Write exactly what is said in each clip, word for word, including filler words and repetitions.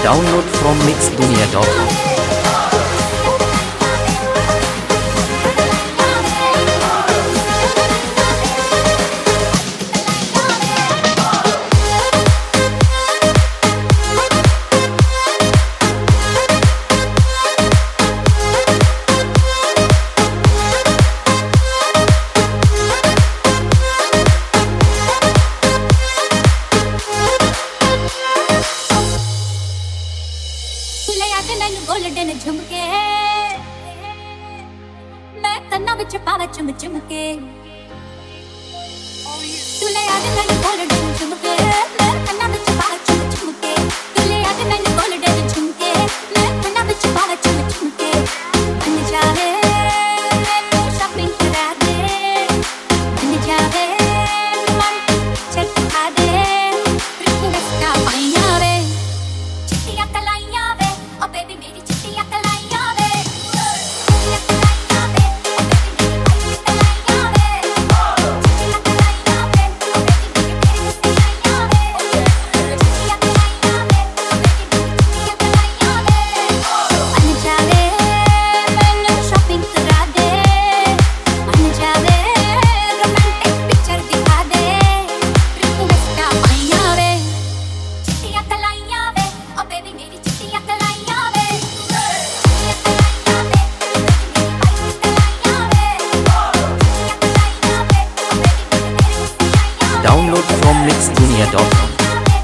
Download from mixdunia dot com. Golden झुमके मैं कन्ना विच पावा चुम चुम के तुले याद मैनू गोल्डन झुमके मैं कन्ना विच पावा चुम चुम के तुले याद मैनू गोल्डन झुमके मैं कन्ना विच पावा चुम चुम के बन जावे मैनू शॉपिंग करा दे बन जावे चल खा दे रिक्वेस्ट पाइया वे चिट्टियां कलाइयां वे ओ बेबी मेरी Download from mixdunia dot com.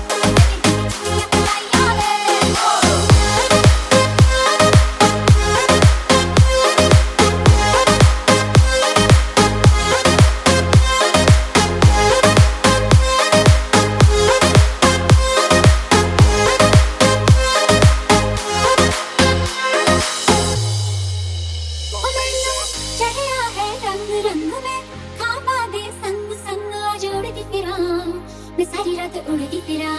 मैं सारी रात उड़ती फिरा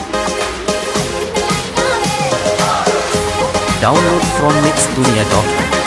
Download from mixdunia dot com.